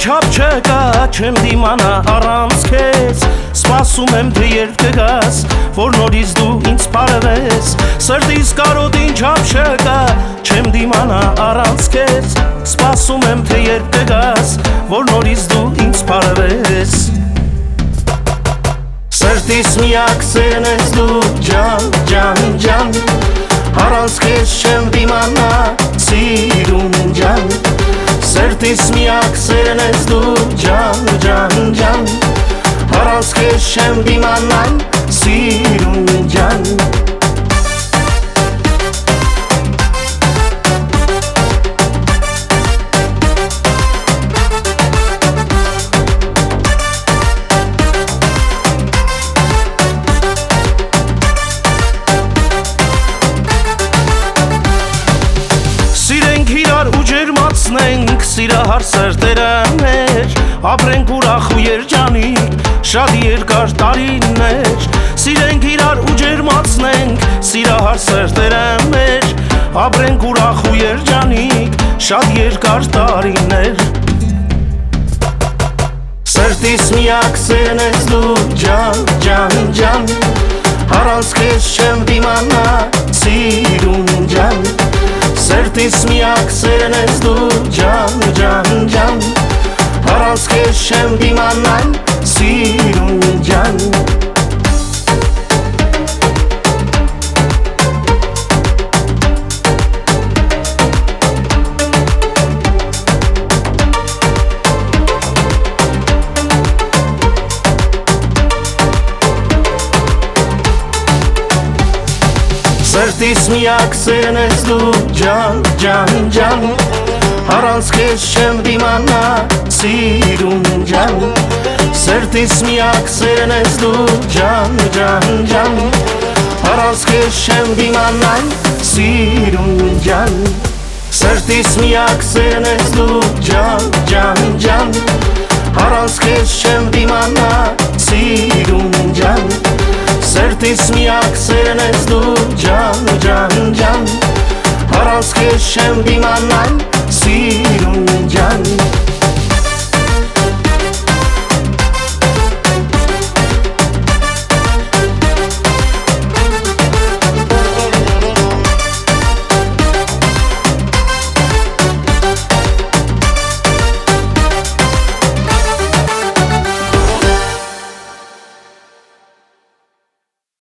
չափ չկա, չեմ դիմանա առանց քեզ Սպասում եմ թե երբ կգաս, որ նորից դու ինձ պարվես Սրտիս կարոտին չափ չկա, չեմ դիմանա առանց քեզ Սպասում եմ թե երբ կգաս, որ նորից դու ինձ պարվես Սրտիս միակ սերն ես դու, ջան, ջան, ջան Առանց քեզ չեմ դիմանա, սիրուն ջան Սրտիս միակ սերն ես դու, ջան, ջան, ջան Առանց քեզ չեմ դիմանա, սիրուն ջան Ջերմացնենք սիրահար սրտերը մեր Ապրենք ուրախ ու երջանիկ շատ երկար տարիներ Սիրենք իրար ու ջերմացնենք սիրահար սրտերը մեր Ապրենք ուրախ ու երջանիկ շատ երկար տարիներ Սրտիս միակ սերն ես դու ջան, ջան, ջան Առանց քեզ չեմ դիմանա սիրուն ջան Սրտիս միակ սերն ես դու, ջան, ջան, ջան Առանց քեզ չեմ դիմանա, սիրուն ջան Սրտիս միակ սերն ես դու, ջան, ջան, ջան Առանց քեզ չեմ դիմանա, սիրուն ջան Սրտիս միակ սերն ես դու, ջան, ջան, ջան Առանց քեզ չեմ դիմանա, սիրուն ջան Սրտիս միակ սերն ես դու, ջան, ջան, ջան Առանց քեզ չեմ դիմանա, սիրուն ջան Սրտիս միակ սերն ես դու, ջան, ջան, ջան Առանց քեզ չեմ դիմանա,